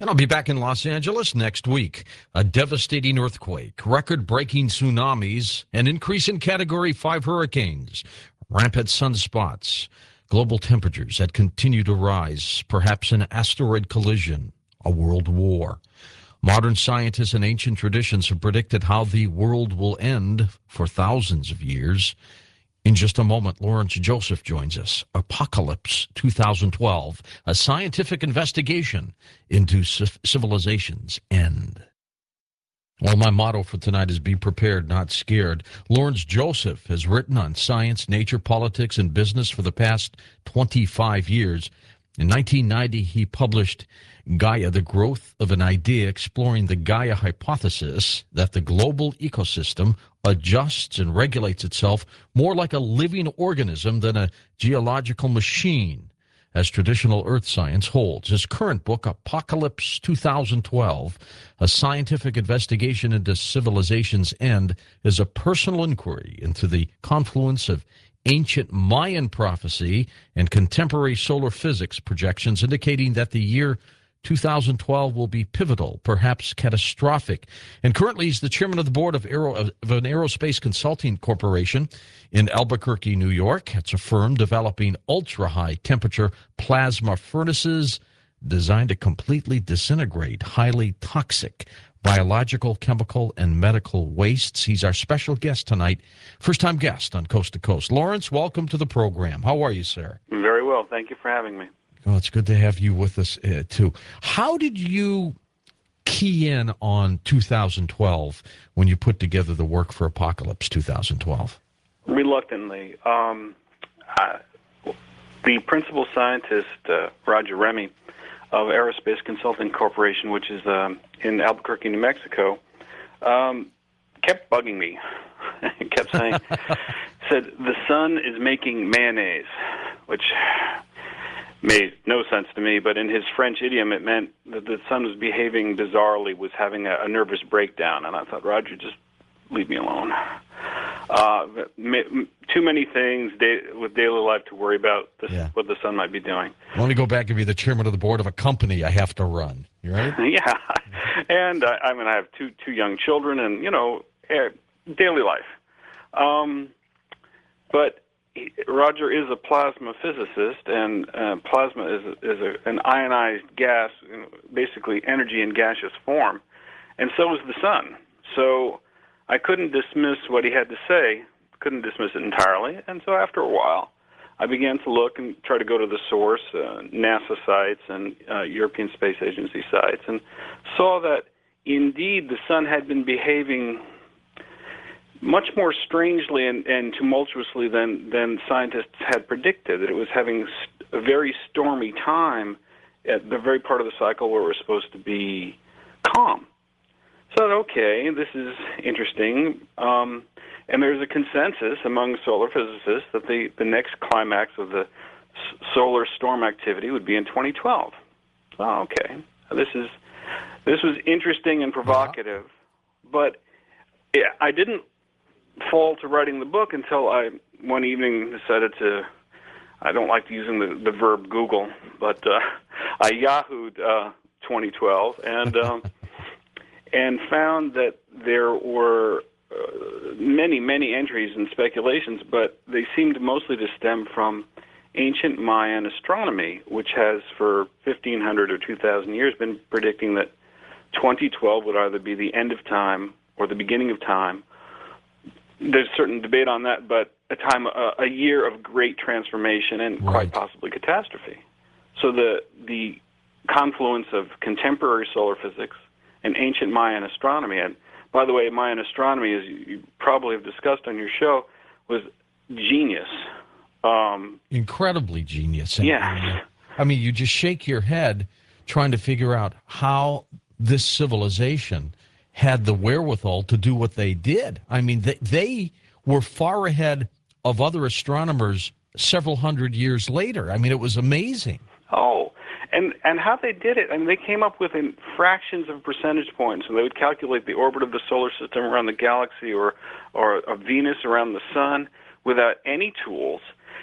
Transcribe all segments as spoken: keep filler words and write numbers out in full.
And I'll be back in Los Angeles next week. A devastating earthquake, record-breaking tsunamis, an increase in Category five hurricanes, rampant sunspots, global temperatures that continue to rise, perhaps an asteroid collision, a world war. Modern scientists and ancient traditions have predicted how the world will end for thousands of years. In just a moment, Lawrence Joseph joins us. Apocalypse two thousand twelve, a scientific investigation into civilization's end. Well, my motto for tonight is be prepared, not scared. Lawrence Joseph has written on science, nature, politics, and business for the past twenty-five years. In nineteen ninety, he published Gaia, the Growth of an Idea, exploring the Gaia hypothesis that the global ecosystem adjusts and regulates itself more like a living organism than a geological machine, as traditional earth science holds. His current book, Apocalypse two thousand twelve, a scientific investigation into civilization's end, is a personal inquiry into the confluence of ancient Mayan prophecy and contemporary solar physics projections, indicating that the year two thousand twelve will be pivotal, perhaps catastrophic. And currently he's the chairman of the board of, Aero, of an aerospace consulting corporation in Albuquerque, New York. It's a firm developing ultra-high temperature plasma furnaces designed to completely disintegrate highly toxic biological, chemical, and medical wastes. He's our special guest tonight, first-time guest on Coast to Coast. Lawrence, welcome to the program. How are you, sir? Very well. Thank you for having me. Oh, it's good to have you with us, uh, too. How did you key in on two thousand twelve when you put together the work for Apocalypse two thousand twelve? Reluctantly. Um, uh, the principal scientist, uh, Roger Remy, of Aerospace Consulting Corporation, which is um, in Albuquerque, New Mexico, um, kept bugging me. He kept saying, said, the sun is making mayonnaise, which made no sense to me, but in his French idiom, it meant that the sun was behaving bizarrely, was having a, a nervous breakdown. And I thought, Roger, just leave me alone. Uh, too many things da- with daily life to worry about this, yeah. what the sun might be doing. Let me go back and be the chairman of the board of a company I have to run. You right? Yeah. And uh, I mean, I have two two young children and, you know, daily life. Um, but Roger is a plasma physicist, and uh, plasma is is a, an ionized gas, basically energy in gaseous form, and so is the sun. So I couldn't dismiss what he had to say, couldn't dismiss it entirely, and so after a while, I began to look and try to go to the source, uh, NASA sites and uh, European Space Agency sites, and saw that indeed the sun had been behaving much more strangely and, and tumultuously than, than scientists had predicted, that it was having a very stormy time at the very part of the cycle where it was supposed to be calm. So, okay, this is interesting. Um, and there's a consensus among solar physicists that the, the next climax of the s- solar storm activity would be in twenty twelve. Oh, okay. This is this was interesting and provocative, but yeah, I didn't fall to writing the book until I one evening decided to, I don't like using the, the verb Google, but uh, I Yahooed uh, twenty twelve and um, and found that there were uh, many, many entries and speculations, but they seemed mostly to stem from ancient Mayan astronomy, which has for fifteen hundred or two thousand years been predicting that twenty twelve would either be the end of time or the beginning of time. There's certain debate on that, but a time, a, a year of great transformation and right. quite possibly catastrophe. So the the confluence of contemporary solar physics and ancient Mayan astronomy, and by the way, Mayan astronomy, as you probably have discussed on your show, was genius. Um, Incredibly genius. And, yeah. I mean, you just shake your head trying to figure out how this civilization had the wherewithal to do what they did. I mean, they, they were far ahead of other astronomers several hundred years later. I mean, it was amazing. Oh, and and how they did it, I mean, they came up with in fractions of percentage points, and they would calculate the orbit of the solar system around the galaxy or, or of Venus around the sun without any tools.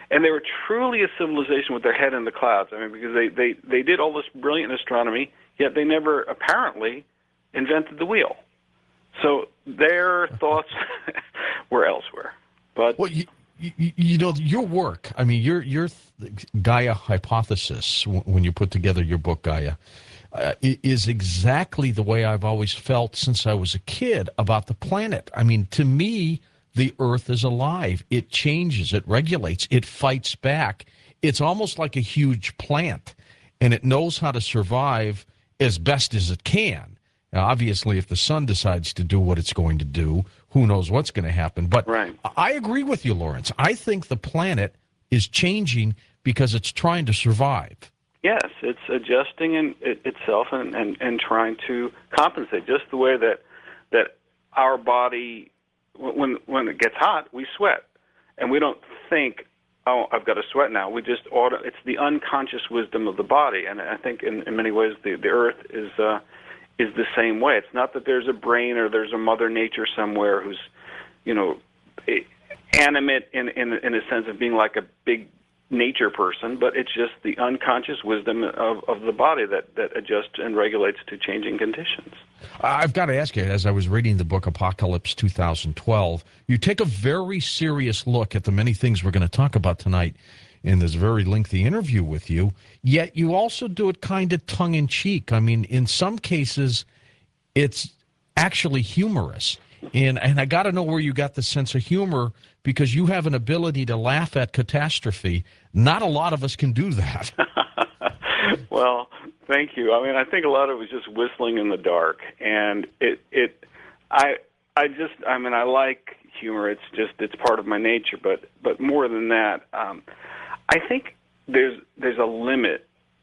and they were truly a civilization with their head in the clouds. I mean, because they, they, they did all this brilliant astronomy, yet they never apparently invented the wheel. So their thoughts were elsewhere. But well, you, you, you know, your work, I mean, your your Gaia hypothesis, when you put together your book, Gaia, uh, is exactly the way I've always felt since I was a kid about the planet. I mean, to me, the Earth is alive. It changes, it regulates, it fights back. It's almost like a huge plant, and it knows how to survive as best as it can. Now, obviously, if the sun decides to do what it's going to do, who knows what's going to happen. But right. I agree with you, Lawrence. I think the planet is changing because it's trying to survive. Yes, it's adjusting in it, itself and, and, and trying to compensate, just the way that that our body, when when it gets hot, we sweat. And we don't think, oh, I've got to sweat now. We just auto, it's the unconscious wisdom of the body. And I think in, in many ways the, the Earth is uh, is the same way. It's not that there's a brain or there's a Mother Nature somewhere who's, you know, animate in, in, in a sense of being like a big nature person, but it's just the unconscious wisdom of, of the body that, that adjusts and regulates to changing conditions. I've got to ask you, as I was reading the book Apocalypse two thousand twelve, you take a very serious look at the many things we're going to talk about tonight in this very lengthy interview with you, yet you also do it kind of tongue-in-cheek. I mean, in some cases, it's actually humorous. And, and I got to know where you got the sense of humor, because you have an ability to laugh at catastrophe. Not a lot of us can do that. Well, thank you. I mean, I think a lot of it was just whistling in the dark, and it, it, I, I just, I mean, I like humor. It's just, it's part of my nature. But, but more than that, um, I think there's, there's a limit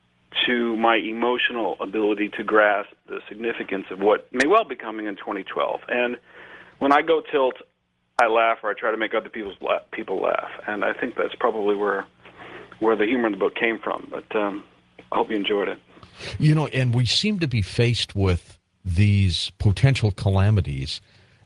to my emotional ability to grasp the significance of what may well be coming in twenty twelve. And when I go tilt, I laugh, or I try to make other people's la- people laugh, and I think that's probably where where the humor in the book came from. But um, I hope you enjoyed it. You know, and we seem to be faced with these potential calamities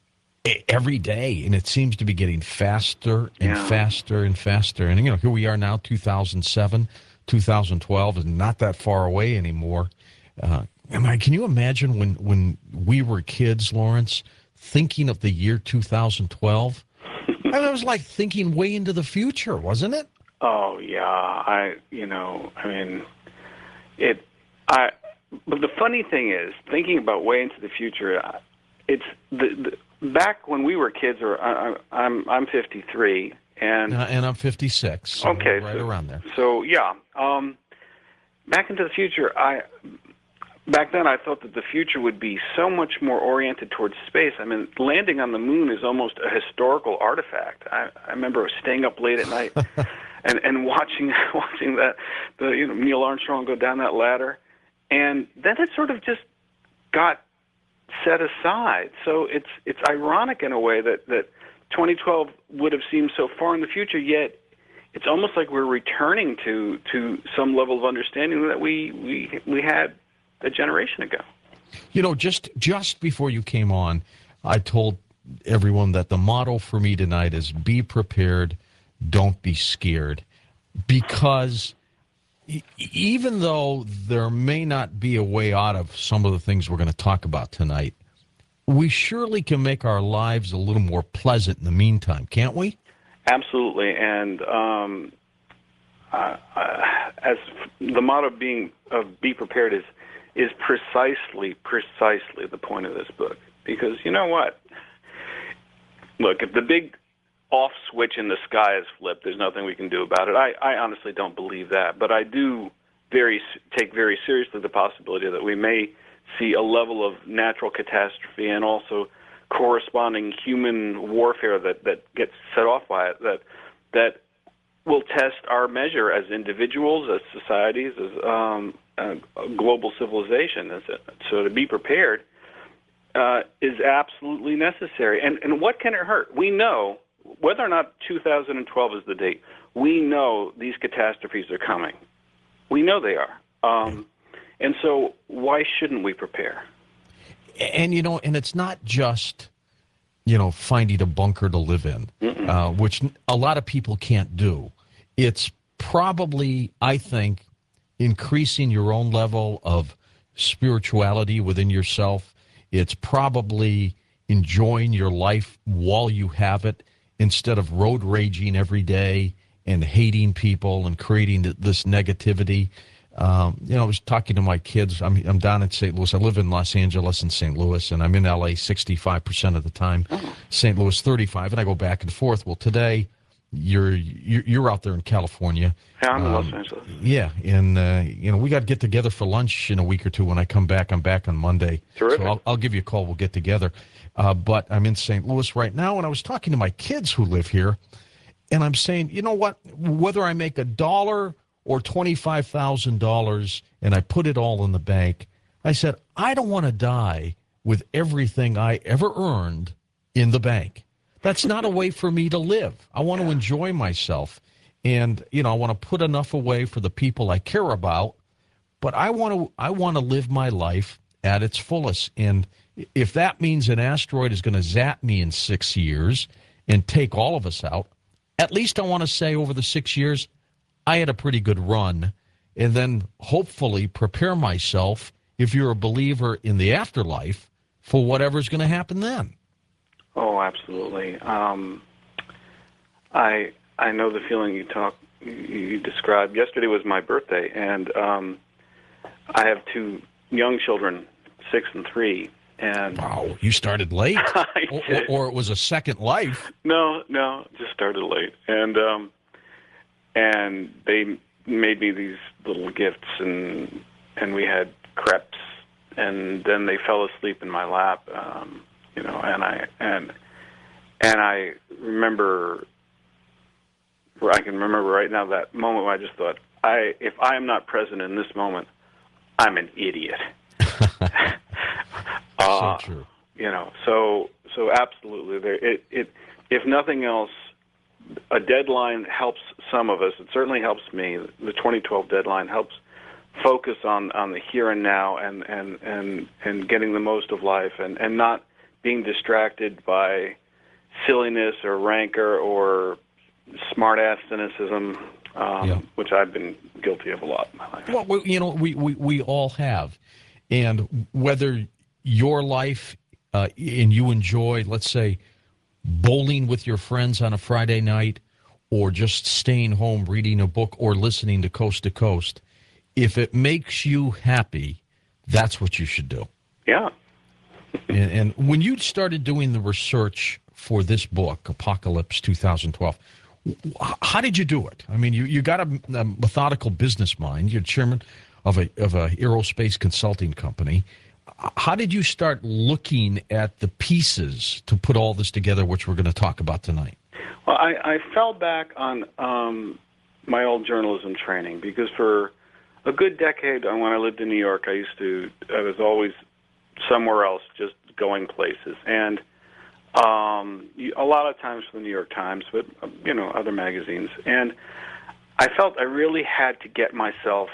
every day, and it seems to be getting faster and yeah. faster and faster. And, you know, here we are now, two thousand seven, two thousand twelve is not that far away anymore. Uh, I mean, can you imagine when, when we were kids, Lawrence, thinking of the year two thousand twelve? I mean, it was like thinking way into the future, wasn't it? Oh, yeah. I, you know, I mean, it, I, but the funny thing is, thinking about way into the future, it's the, the back when we were kids, or I, I'm, I'm fifty-three, and, uh, and I'm fifty-six. So okay. Right so, around there. So, yeah. Um, back into the future, I, back then I thought that the future would be so much more oriented towards space. I mean, landing on the moon is almost a historical artifact. I, I remember staying up late at night and, and watching watching that the you know Neil Armstrong go down that ladder, and then it sort of just got set aside. So it's it's ironic in a way that, that twenty twelve would have seemed so far in the future, yet it's almost like we're returning to, to some level of understanding that we we we had a generation ago. You know, just just before you came on, I told everyone that the motto for me tonight is be prepared, don't be scared. Because e- even though there may not be a way out of some of the things we're going to talk about tonight, we surely can make our lives a little more pleasant in the meantime, can't we? Absolutely. And um, uh, uh, as the motto being of be prepared is is precisely, precisely the point of this book. Because you know what? Look, if the big off switch in the sky is flipped, there's nothing we can do about it. I, I honestly don't believe that. But I do very take very seriously the possibility that we may see a level of natural catastrophe and also corresponding human warfare that, that gets set off by it, that that will test our measure as individuals, as societies, as um, a global civilization. So to be prepared uh, is absolutely necessary. And, and what can it hurt? We know, whether or not two thousand twelve is the date, we know these catastrophes are coming. We know they are. Um, and so why shouldn't we prepare? And, you know, and it's not just, you know, finding a bunker to live in, uh, which a lot of people can't do. it's probably, I think, increasing your own level of spirituality within yourself. It's probably enjoying your life while you have it instead of road raging every day and hating people and creating th- this negativity. Um, you know, I was talking to my kids. I'm, I'm down in Saint Louis. I live in Los Angeles and Saint Louis, and I'm in L A sixty-five percent of the time. Oh. Saint Louis thirty-five, and I go back and forth. Well, today, you're you're, you're out there in California. Yeah, I'm in Um, Los Angeles. Yeah, and uh, you know we got to get together for lunch in a week or two. When I come back, I'm back on Monday. Terrific. So I'll, I'll give you a call. We'll get together. Uh, but I'm in Saint Louis right now, and I was talking to my kids who live here, and I'm saying, you know what? Whether I make a dollar or twenty-five thousand dollars and I put it all in the bank, I said, I don't want to die with everything I ever earned in the bank. That's not a way for me to live. I want to enjoy myself. And, you know, I want to put enough away for the people I care about, but I want to I want to live my life at its fullest. And if that means an asteroid is going to zap me in six years and take all of us out, at least I want to say over the six years, I had a pretty good run, and then hopefully prepare myself, if you're a believer in the afterlife, for whatever's going to happen then. Oh, absolutely. Um, I I know the feeling you talk you, you described. Yesterday was my birthday, and um, I have two young children, six and three. And wow, you started late, or, or, or it was a second life. No, no, just started late, and um, and they made me these little gifts, and and we had crepes, and then they fell asleep in my lap, um, you know, and I and and I remember, I can remember right now that moment where I just thought, I if I am not present in this moment, I'm an idiot. Uh, so true. You know, so so absolutely. There, it, it, if nothing else, a deadline helps some of us. It certainly helps me. The twenty twelve deadline helps focus on, on the here and now, and, and, and, and getting the most of life, and, and not being distracted by silliness or rancor or smart-ass cynicism, um, Yeah. which I've been guilty of a lot in my life. Well, we, you know, we, we, we all have. And whether your life uh, and you enjoy, let's say, bowling with your friends on a Friday night, or just staying home reading a book or listening to Coast to Coast, if it makes you happy, that's what you should do. Yeah. and, and when you started doing the research for this book, Apocalypse two thousand twelve, how did you do it? I mean, you, you got a, a methodical business mind. You're chairman of a of a aerospace consulting company. How did you start looking at the pieces to put all this together, which we're going to talk about tonight? Well, I, I fell back on um, my old journalism training, because for a good decade when I lived in New York, I used to, I was always somewhere else, just going places. And um, a lot of times for the New York Times, but, you know, other magazines. And I felt I really had to get myself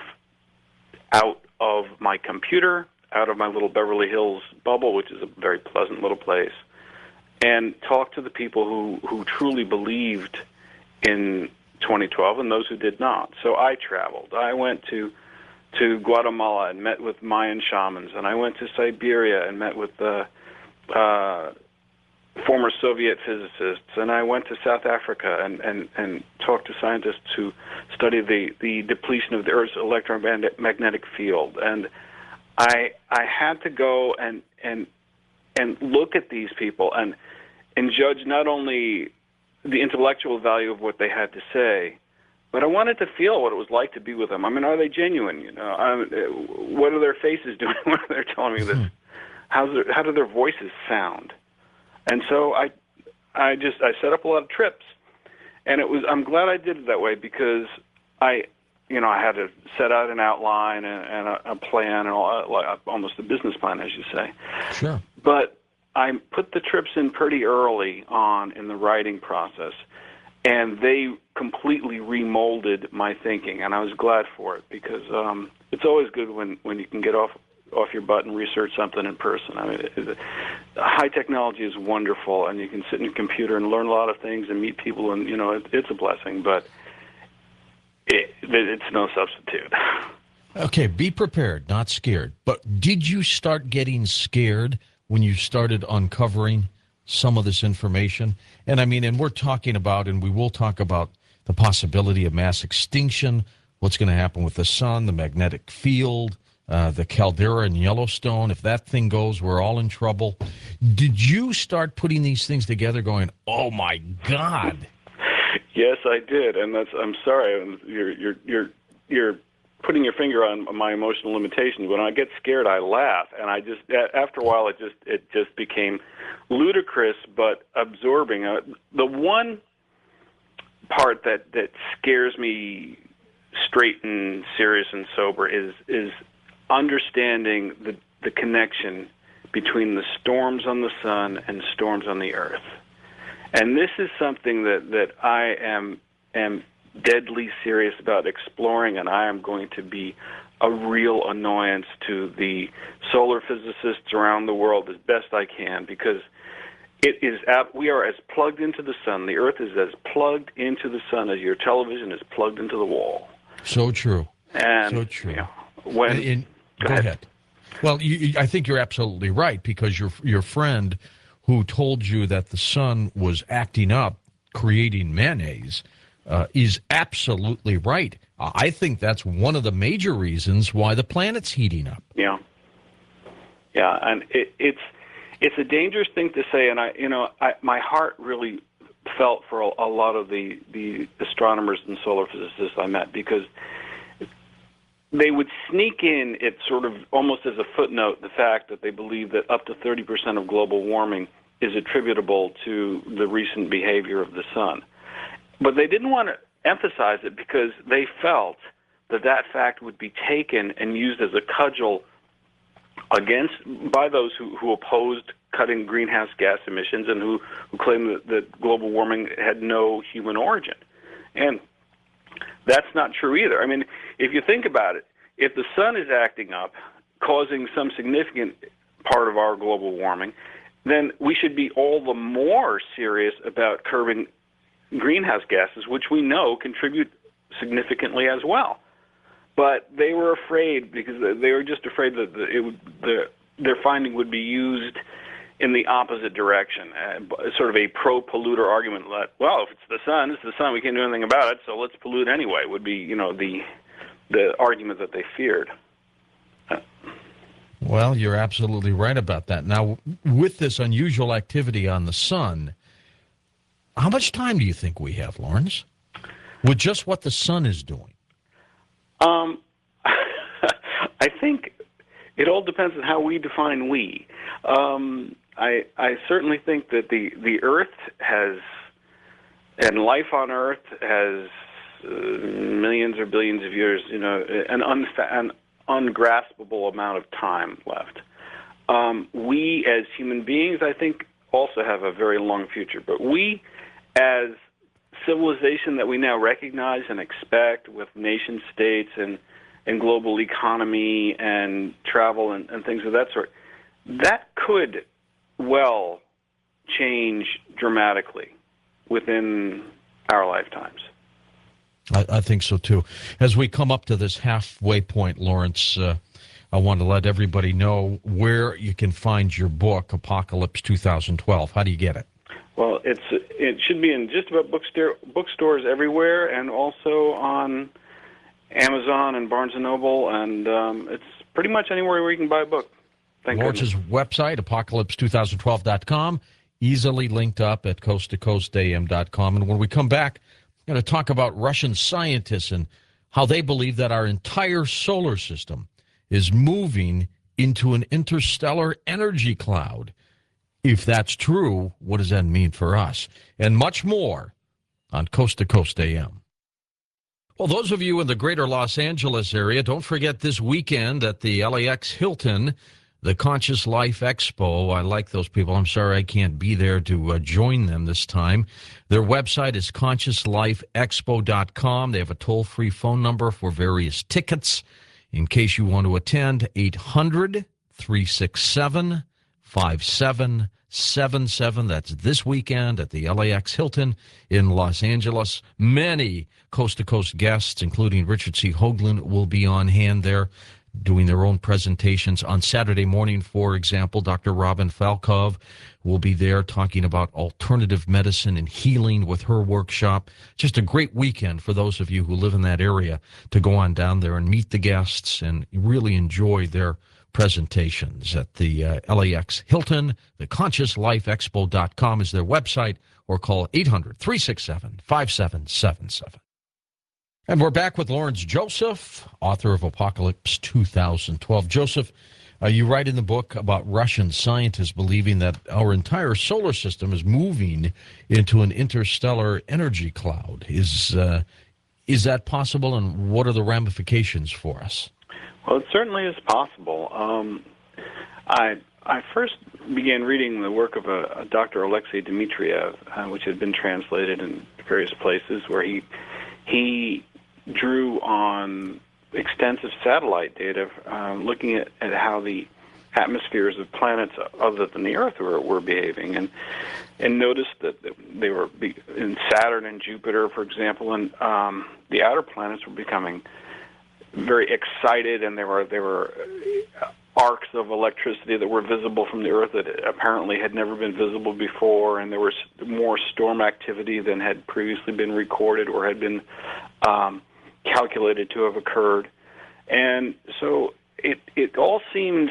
out of my computer, out of my little Beverly Hills bubble, which is a very pleasant little place, and talk to the people who, who truly believed in twenty twelve and those who did not. So I traveled. I went to to Guatemala and met with Mayan shamans, and I went to Siberia and met with the uh, former Soviet physicists, and I went to South Africa and, and, and talked to scientists who study the, the depletion of the Earth's electromagnetic field. And I I had to go and and and look at these people and and judge not only the intellectual value of what they had to say, but I wanted to feel what it was like to be with them. I mean, are they genuine? You know, I, what are their faces doing when they're telling me this? How's their, how do their voices sound? And so I I just I set up a lot of trips, and it was I'm glad I did it that way, because I. You know, I had to set out an outline and, and a, a plan, and all, like almost a business plan, as you say. Sure. But I put the trips in pretty early on in the writing process, and they completely remolded my thinking, and I was glad for it, because um, it's always good when, when you can get off off your butt and research something in person. I mean, it, it, high technology is wonderful, and you can sit in your computer and learn a lot of things and meet people, and, you know, it, it's a blessing, but it, it's no substitute. Okay, be prepared, not scared. But did you start getting scared when you started uncovering some of this information? And I mean, and we're talking about, and we will talk about the possibility of mass extinction, what's going to happen with the sun, the magnetic field, uh, the caldera in Yellowstone. If that thing goes, we're all in trouble. Did you start putting these things together going, oh, my God? Yes, I did. And that's, I'm sorry, you're, you're, you're, you're putting your finger on my emotional limitations. When I get scared, I laugh, and I just after a while, it just it just became ludicrous but absorbing. Uh, the one part that, that scares me straight and serious and sober is is understanding the the connection between the storms on the sun and storms on the earth. And this is something that, that I am am deadly serious about exploring, and I am going to be a real annoyance to the solar physicists around the world as best I can, because it is we are as plugged into the sun. The Earth is as plugged into the sun as your television is plugged into the wall. So true. And so true. You know, when and, and, go, go ahead. ahead. Well, you, I think you're absolutely right, because your your friend who told you that the sun was acting up, creating mayonnaise, Uh, is absolutely right. I think that's one of the major reasons why the planet's heating up. Yeah, yeah, and it, it's it's a dangerous thing to say, and I, you know, I, my heart really felt for a, a lot of the the astronomers and solar physicists I met, because they would sneak in it sort of almost as a footnote the fact that they believe that up to thirty percent of global warming is attributable to the recent behavior of the sun. But they didn't want to emphasize it because they felt that that fact would be taken and used as a cudgel against by those who, who opposed cutting greenhouse gas emissions and who, who claimed that, that global warming had no human origin. And that's not true either. I mean, if you think about it, if the sun is acting up, causing some significant part of our global warming, then we should be all the more serious about curbing greenhouse gases, which we know contribute significantly as well. But they were afraid, because they were just afraid that it would, the, their finding would be used in the opposite direction, uh, sort of a pro-polluter argument that, well, if it's the sun, it's the sun, we can't do anything about it, so let's pollute anyway, would be, you know, the the argument that they feared. Uh, well, you're absolutely right about that. Now, with this unusual activity on the sun, how much time do you think we have, Lawrence, with just what the sun is doing? Um, I think it all depends on how we define we. Um, I, I certainly think that the, the Earth has, and life on Earth has uh, millions or billions of years, you know, an, unfa- an ungraspable amount of time left. Um, we as human beings, I think, also have a very long future, but we as civilization that we now recognize and expect with nation states and, and global economy and travel and, and things of that sort, that could well change dramatically within our lifetimes. I, I think so, too. As we come up to this halfway point, Lawrence, uh, I want to let everybody know where you can find your book, Apocalypse two thousand twelve. How do you get it? Well, it's it should be in just about bookstore, bookstores everywhere, and also on Amazon and Barnes and Noble, and um, it's pretty much anywhere where you can buy a book. Thank Lawrence's goodness. website, apocalypse two thousand twelve dot com, easily linked up at coast to coast a m dot com. And when we come back, we're going to talk about Russian scientists and how they believe that our entire solar system is moving into an interstellar energy cloud. If that's true, what does that mean for us? And much more on Coast to Coast A M. Well, those of you in the greater Los Angeles area, don't forget this weekend at the L A X Hilton, the Conscious Life Expo. I like those people. I'm sorry I can't be there to uh, join them this time. Their website is conscious life expo dot com. They have a toll-free phone number for various tickets in case you want to attend, eight hundred, three six seven, five seven seven seven. That's this weekend at the L A X Hilton in Los Angeles. Many coast-to-coast guests, including Richard C. Hoagland, will be on hand there doing their own presentations. On Saturday morning, for example, Doctor Robin Falkov will be there talking about alternative medicine and healing with her workshop. Just a great weekend for those of you who live in that area to go on down there and meet the guests and really enjoy their presentations at the uh, L A X Hilton. The conscious life expo dot com is their website, or call eight hundred, three six seven, five seven seven seven. And we're back with Lawrence Joseph, author of Apocalypse two thousand twelve. Joseph, uh, you write in the book about Russian scientists believing that our entire solar system is moving into an interstellar energy cloud. Is uh, is that possible, and what are the ramifications for us? Well, it certainly is possible. Um, I I first began reading the work of a, a Doctor Alexei Dmitriev, uh, which had been translated in various places, where he he drew on extensive satellite data, uh, looking at, at how the atmospheres of planets other than the Earth were, were behaving, and and noticed that they were be, in Saturn and Jupiter, for example, and um, the outer planets were becoming very excited, and there were there were arcs of electricity that were visible from the Earth that apparently had never been visible before, and there was more storm activity than had previously been recorded or had been um, calculated to have occurred. And so it it all seemed,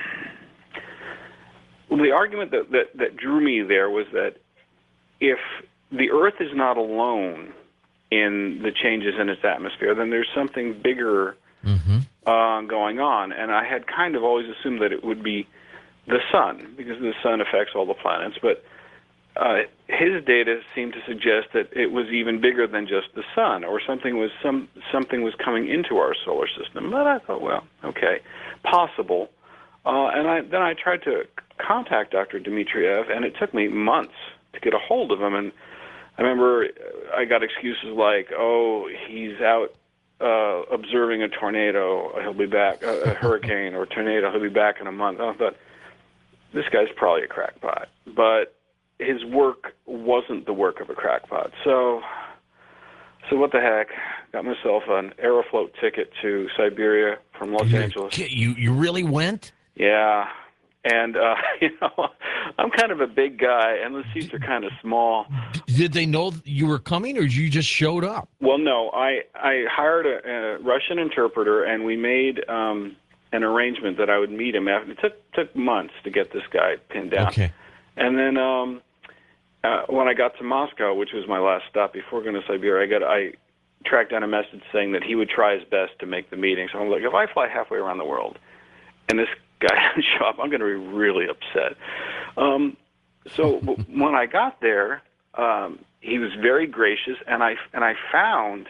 well, the argument that, that, that drew me there was that if the Earth is not alone in the changes in its atmosphere, then there's something bigger mm-hmm. uh, going on. And I had kind of always assumed that it would be the sun, because the sun affects all the planets. But uh, his data seemed to suggest that it was even bigger than just the sun, or something was some something was coming into our solar system. But I thought, well, okay, possible. Uh, and I, then I tried to contact Doctor Dmitriev, and it took me months to get a hold of him. And I remember I got excuses like, oh, he's out uh, observing a tornado, he'll be back, a, a hurricane or tornado, he'll be back in a month. I thought, this guy's probably a crackpot. But his work wasn't the work of a crackpot. So, so what the heck? Got myself an Aeroflot ticket to Siberia from Los You're, Angeles. You, you really went? Yeah. And, uh, you know, I'm kind of a big guy, and the seats are kind of small. Did they know you were coming, or you just showed up? Well, no. I, I hired a, a Russian interpreter, and we made um, an arrangement that I would meet him. After, it took, took months to get this guy pinned down. Okay. And then um, uh, when I got to Moscow, which was my last stop before going to Siberia, I got I tracked down a message saying that he would try his best to make the meeting. So I'm like, if I fly halfway around the world and this guy doesn't show up, I'm going to be really upset. Um, so when I got there, um, he was very gracious, and I and I found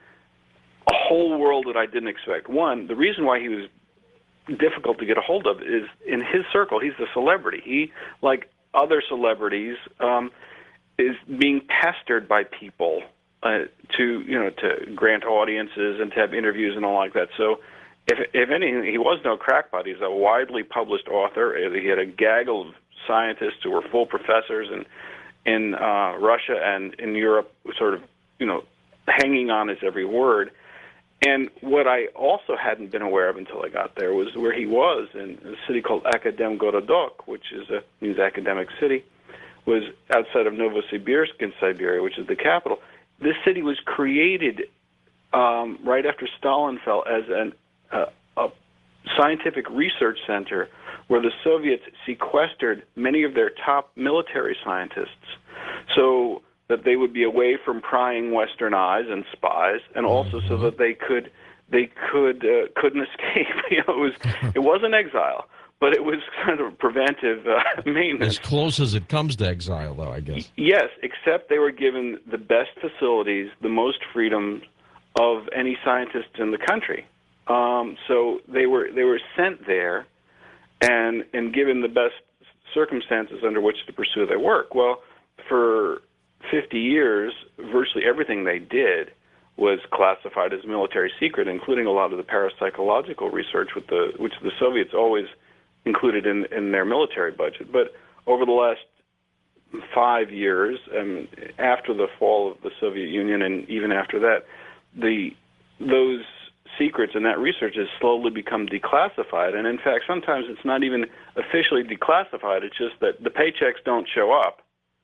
a whole world that I didn't expect. One, the reason why he was difficult to get a hold of is in his circle, he's the celebrity. He, like other celebrities, um, is being pestered by people uh, to, you know, to grant audiences and to have interviews and all like that. So if, if anything, he was no crackpot. He's a widely published author. He had a gaggle of scientists who were full professors in, in uh, Russia and in Europe, sort of, you know, hanging on his every word. And what I also hadn't been aware of until I got there was where he was in a city called Akademgorodok, which is a, means academic city, was outside of Novosibirsk in Siberia, which is the capital. This city was created um, right after Stalin fell as an, uh, a scientific research center where the Soviets sequestered many of their top military scientists. So that they would be away from prying Western eyes and spies, and also so that they could they could uh, couldn't escape. You know, it was it wasn't exile, but it was kind of preventive uh, maintenance. As close as it comes to exile, though, I guess. Yes, except they were given the best facilities, the most freedom of any scientist in the country. Um, so they were they were sent there, and and given the best circumstances under which to pursue their work. Well, for fifty years, virtually everything they did was classified as military secret, including a lot of the parapsychological research, with the which the Soviets always included in, in their military budget. But over the last five years, um, after the fall of the Soviet Union and even after that, the those secrets and that research has slowly become declassified. And in fact, sometimes it's not even officially declassified. It's just that the paychecks don't show up.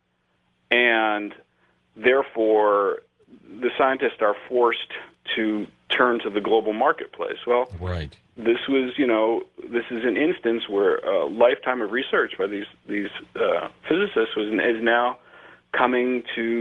And therefore, the scientists are forced to turn to the global marketplace. Well, right. This was, you know, this is an instance where a lifetime of research by these these uh, physicists was is now coming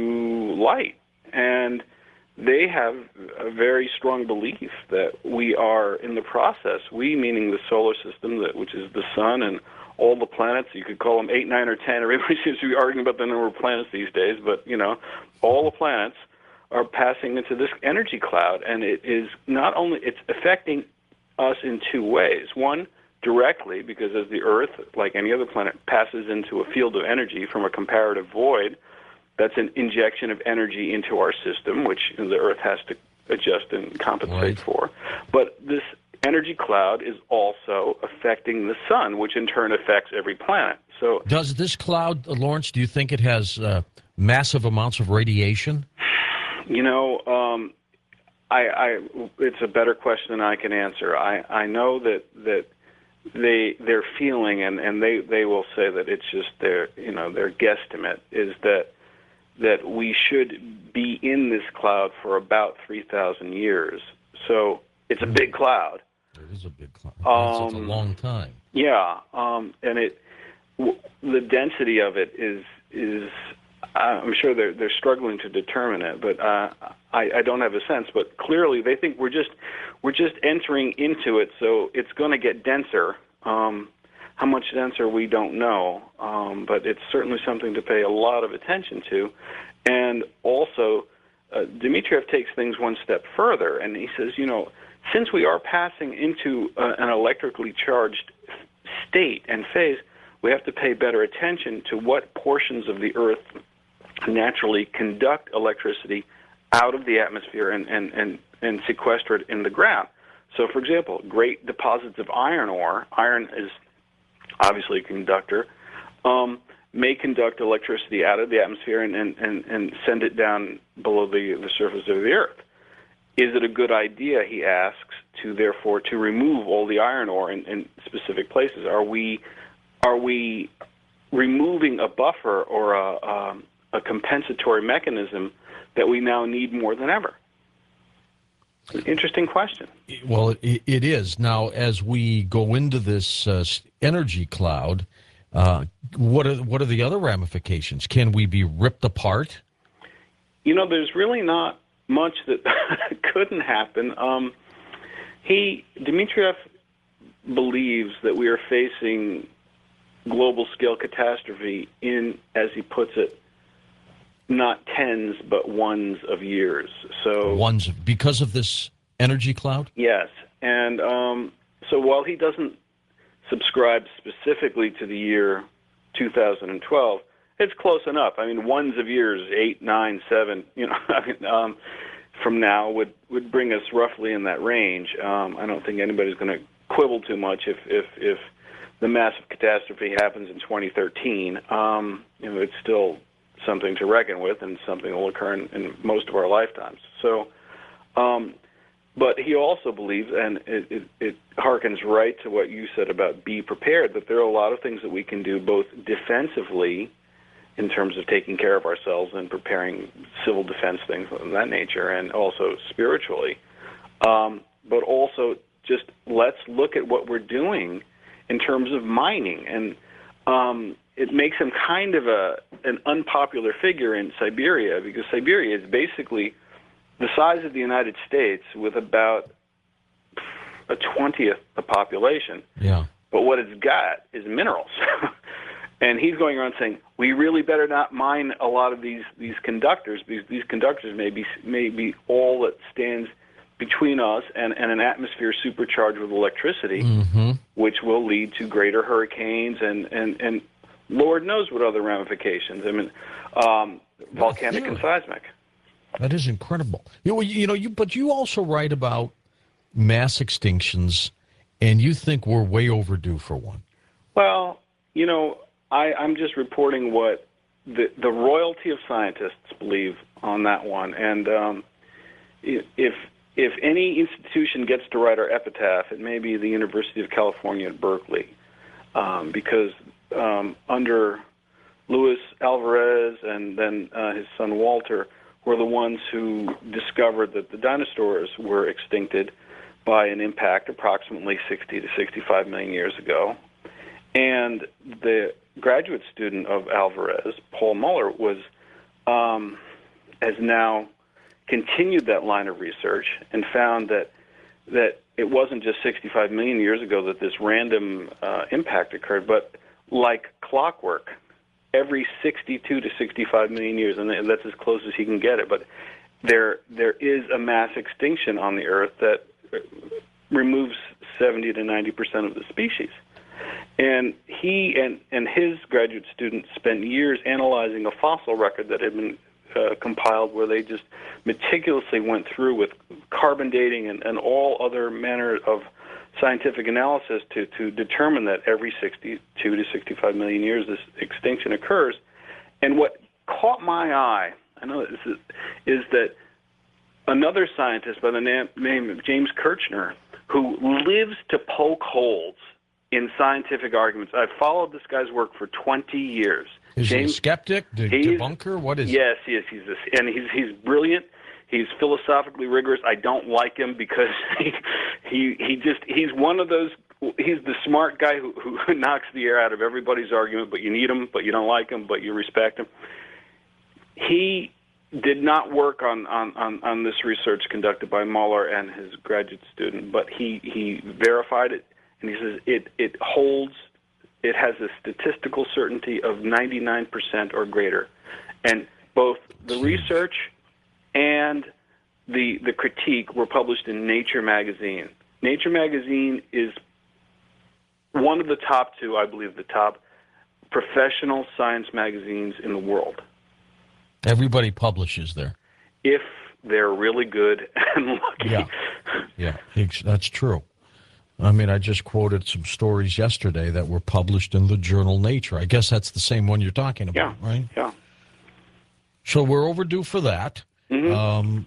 to light, and they have a very strong belief that we are in the process. We, meaning the solar system, that which is the sun and all the planets. You could call them eight, nine, or ten. Everybody seems to be arguing about the number of planets these days, but you know, all the planets are passing into this energy cloud, and it is not only it's affecting us in two ways. One, directly, because as the Earth, like any other planet, passes into a field of energy from a comparative void, that's an injection of energy into our system, which the Earth has to adjust and compensate right. for. But this energy cloud is also affecting the sun, which in turn affects every planet. So, does this cloud, Lawrence, do you think it has uh, massive amounts of radiation? You know, um, I, I, it's a better question than I can answer. I, I know that, that they they're feeling, and, and they, they will say that it's just their you know their guesstimate is that that we should be in this cloud for about three thousand years. So it's a big cloud. It is a big cloud. Um, That's a long time. Yeah, um, and it w- the density of it is is. I'm sure they're they're struggling to determine it, but uh, I, I don't have a sense. But clearly, they think we're just we're just entering into it, so it's going to get denser. Um, how much denser we don't know, um, but it's certainly something to pay a lot of attention to. And also, uh, Dmitriev takes things one step further, and he says, you know, since we are passing into uh, an electrically charged state and phase, we have to pay better attention to what portions of the Earth naturally conduct electricity out of the atmosphere and, and, and, and sequester it in the ground. So, for example, great deposits of iron ore, iron is obviously a conductor, um, may conduct electricity out of the atmosphere and, and, and, and send it down below the, the surface of the Earth. Is it a good idea, he asks, to therefore to remove all the iron ore in, in specific places? Are we are we removing a buffer or a, um, a compensatory mechanism that we now need more than ever? Interesting question. Well, it, it is. Now, as we go into this uh, energy cloud, uh, what are what are the other ramifications? Can we be ripped apart? You know, there's really not much that couldn't happen. Um, he, Dmitriev, believes that we are facing global scale catastrophe in, as he puts it, not tens but ones of years. So ones because of this energy cloud? Yes, and um, so while he doesn't subscribe specifically to the year two thousand twelve, it's close enough. I mean, ones of years, eight, nine, seven, you know, I mean, um, from now would, would bring us roughly in that range. Um, I don't think anybody's going to quibble too much if, if, if the massive catastrophe happens in twenty thirteen. Um, you know, it's still something to reckon with and something that will occur in, in most of our lifetimes. So, um, but he also believes, and it, it, it harkens right to what you said about be prepared, that there are a lot of things that we can do both defensively in terms of taking care of ourselves and preparing civil defense things of that nature, and also spiritually. Um, but also just let's look at what we're doing in terms of mining. And um, it makes him kind of a an unpopular figure in Siberia, because Siberia is basically the size of the United States with about a twentieth the population. Yeah. But what it's got is minerals. And he's going around saying, we really better not mine a lot of these, these conductors, because these conductors may be, may be all that stands between us and, and an atmosphere supercharged with electricity, mm-hmm. which will lead to greater hurricanes and, and, and Lord knows what other ramifications. I mean, um, volcanic and seismic. That is incredible. You know, you know, you but you also write about mass extinctions, and you think we're way overdue for one. Well, you know, I, I'm just reporting what the the royalty of scientists believe on that one, and um, if if any institution gets to write our epitaph, it may be the University of California at Berkeley, um, because um, under Luis Alvarez and then uh, his son Walter were the ones who discovered that the dinosaurs were extincted by an impact approximately sixty to sixty-five million years ago. And the graduate student of Alvarez, Paul Muller, was um, has now continued that line of research and found that that it wasn't just sixty-five million years ago that this random uh, impact occurred, but like clockwork, every sixty-two to sixty-five million years, and that's as close as he can get it. But there there is a mass extinction on the Earth that removes seventy to ninety percent of the species. And he and, and his graduate students spent years analyzing a fossil record that had been uh, compiled, where they just meticulously went through with carbon dating and, and all other manner of scientific analysis to, to determine that every sixty-two to sixty-five million years this extinction occurs. And what caught my eye, I know this is, is that another scientist by the name, name of James Kirchner, who lives to poke holes in scientific arguments. I've followed this guy's work for twenty years. Is James, he a skeptic, de- debunker? What is? Yes, he is. He's this, and he's he's brilliant. He's philosophically rigorous. I don't like him because he he he just he's one of those. He's the smart guy who who knocks the air out of everybody's argument. But you need him, but you don't like him, but you respect him. He did not work on, on, on, on this research conducted by Muller and his graduate student, but he, he verified it. And he says it, it holds, it has a statistical certainty of ninety-nine percent or greater. And both the research and the, the critique were published in Nature magazine. Nature magazine is one of the top two, I believe, the top professional science magazines in the world. Everybody publishes there. If they're really good and lucky. Yeah, yeah, that's true. I mean, I just quoted some stories yesterday that were published in the journal Nature. I guess that's the same one you're talking about, yeah, right? Yeah. So we're overdue for that. Mm-hmm. Um,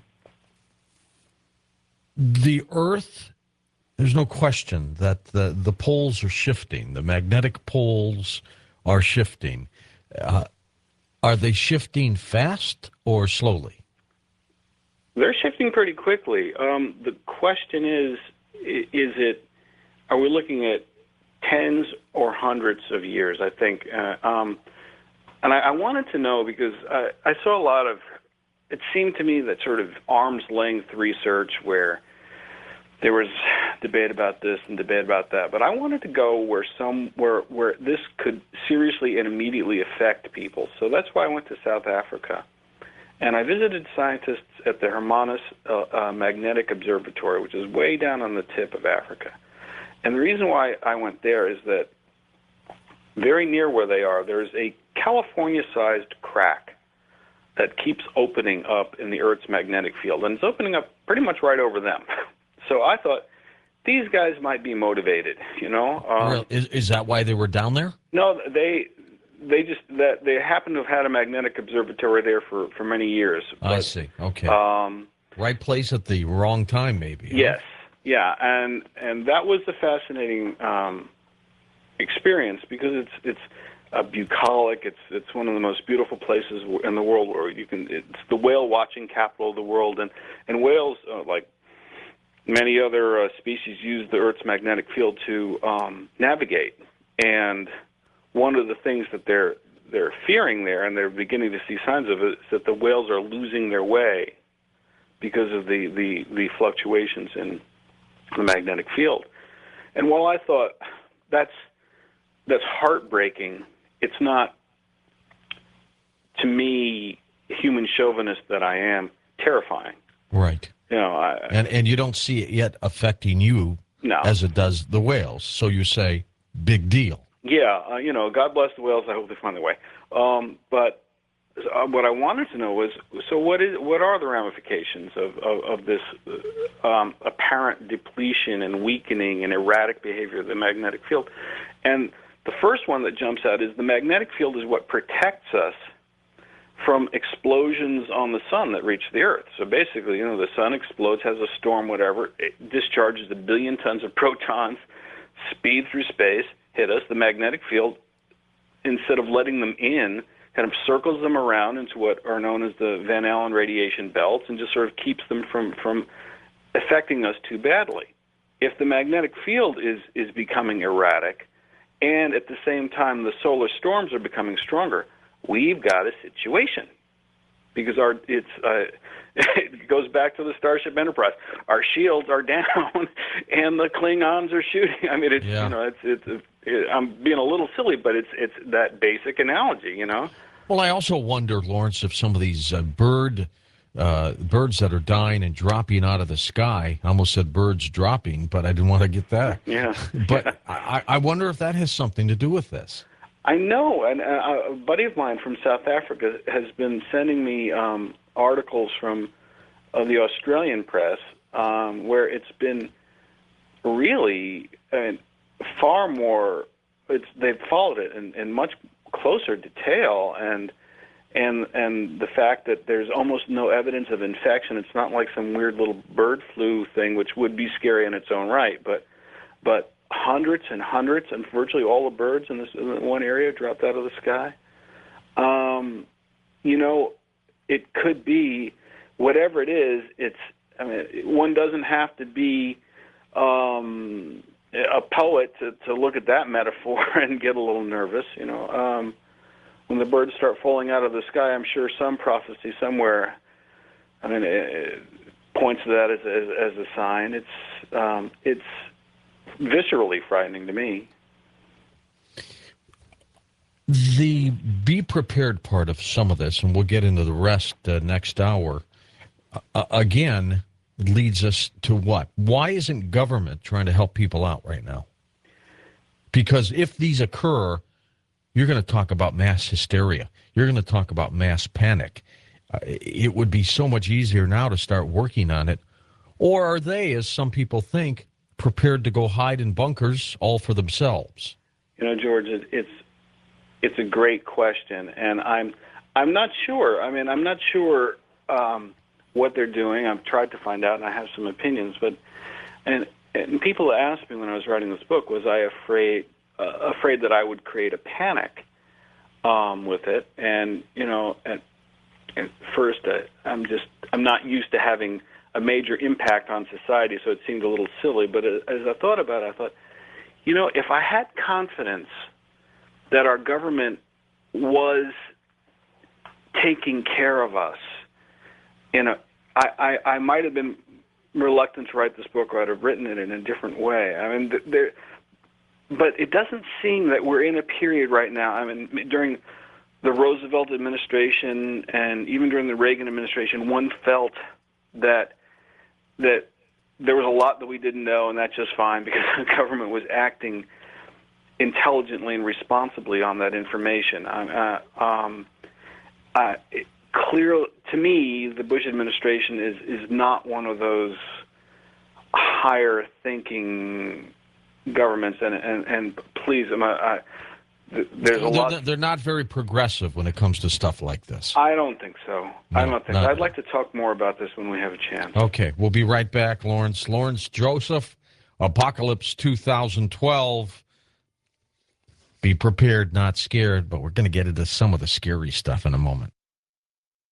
the Earth, there's no question that the, the poles are shifting. The magnetic poles are shifting. Uh, are they shifting fast or slowly? They're shifting pretty quickly. Um, the question is, is it, are we looking at tens or hundreds of years, I think? Uh, um, and I, I wanted to know because I, I saw a lot of, it seemed to me that sort of arm's length research where there was debate about this and debate about that. But I wanted to go where some where where this could seriously and immediately affect people. So that's why I went to South Africa. And I visited scientists at the Hermanus uh, uh, Magnetic Observatory, which is way down on the tip of Africa. And the reason why I went there is that very near where they are, there's a California-sized crack that keeps opening up in the Earth's magnetic field. And it's opening up pretty much right over them. So I thought, these guys might be motivated, you know. Um, is, is that why they were down there? No, they... They just that they happen to have had a magnetic observatory there for, for many years. But, I see. Okay. Um, right place at the wrong time, maybe. Huh? Yes. Yeah, and and that was a fascinating um, experience because it's it's uh, bucolic. It's it's one of the most beautiful places in the world where you can. It's the whale watching capital of the world, and and whales, uh, like many other uh, species, use the Earth's magnetic field to um, navigate. And one of the things that they're they're fearing there, and they're beginning to see signs of it, is that the whales are losing their way because of the, the, the fluctuations in the magnetic field. And while I thought that's that's heartbreaking, it's not, to me, human chauvinist that I am, terrifying. Right. You know, I, and and you don't see it yet affecting you no. as it does the whales. So you say, big deal. Yeah, uh, you know, God bless the whales. I hope they find their way. Um, but uh, what I wanted to know was, so what is, what are the ramifications of, of, of this um, apparent depletion and weakening and erratic behavior of the magnetic field? And The first one that jumps out is the magnetic field is what protects us from explosions on the sun that reach the Earth. So basically, you know, the sun explodes, has a storm, whatever, it discharges a billion tons of protons, speed through space, hit us. The magnetic field, instead of letting them in, kind of circles them around into what are known as the Van Allen radiation belts and just sort of keeps them from, from affecting us too badly. If the magnetic field is, is becoming erratic, and at the same time the solar storms are becoming stronger, we've got a situation. Because our it's uh, it goes back to the Starship Enterprise. Our shields are down, and the Klingons are shooting. I mean, it's yeah. you know, it's it's. It, I'm being a little silly, but it's it's that basic analogy, you know. Well, I also wonder, Lawrence, if some of these uh, bird uh, birds that are dying and dropping out of the sky. I almost said birds dropping, but I didn't want to get that. Yeah. But I, I wonder if that has something to do with this. I know, and uh, a buddy of mine from South Africa has been sending me um, articles from uh, the Australian press um, where it's been really uh, far more. It's they've followed it in, in much closer detail, and and and the fact that there's almost no evidence of infection. It's not like some weird little bird flu thing, which would be scary in its own right, but but. Hundreds and hundreds, and virtually all the birds in this in one area dropped out of the sky. Um, you know, it could be whatever it is. It's I mean, one doesn't have to be um, a poet to, to look at that metaphor and get a little nervous. You know, um, when the birds start falling out of the sky, I'm sure some prophecy somewhere. I mean, it, it points to that as as, as a sign. It's um, it's viscerally frightening to me. The be prepared part of some of this, and we'll get into the rest uh, next hour, uh, again, leads us to what? Why isn't government trying to help people out right now? Because if these occur, you're going to talk about mass hysteria. You're going to talk about mass panic. Uh, it would be so much easier now to start working on it. Or are they, as some people think, prepared to go hide in bunkers all for themselves? You know, George, it, it's it's a great question, and I'm I'm not sure. I mean, I'm not sure um, what they're doing. I've tried to find out, and I have some opinions. But and and people asked me when I was writing this book, was I afraid uh, afraid that I would create a panic um, with it? And you know, at, at first, uh, I'm just I'm not used to having a major impact on society, so it seemed a little silly. But as I thought about it, I thought, you know, if I had confidence that our government was taking care of us, you know, I, I, I might have been reluctant to write this book, or I'd have written it in a different way. I mean, there, but it doesn't seem that we're in a period right now. I mean, during the Roosevelt administration and even during the Reagan administration, one felt that that there was a lot that we didn't know, and that's just fine because the government was acting intelligently and responsibly on that information. Uh, um, uh, it, clear to me, the Bush administration is is not one of those higher thinking governments, and and, and please, am I, I, there's a they're, lot. They're not very progressive when it comes to stuff like this. I don't think so. No, I don't think so. not- I'd like to talk more about this when we have a chance. Okay, we'll be right back, Lawrence. Lawrence Joseph, Apocalypse two thousand twelve. Be prepared, not scared, but we're going to get into some of the scary stuff in a moment.